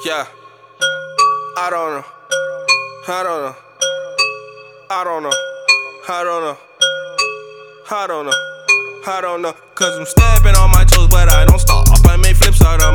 Yeah, I don't know. I don't know. I don't know. I don't know. I don't know. I don't know. Cause I'm stepping on my toes, but I don't stop. I make flips out of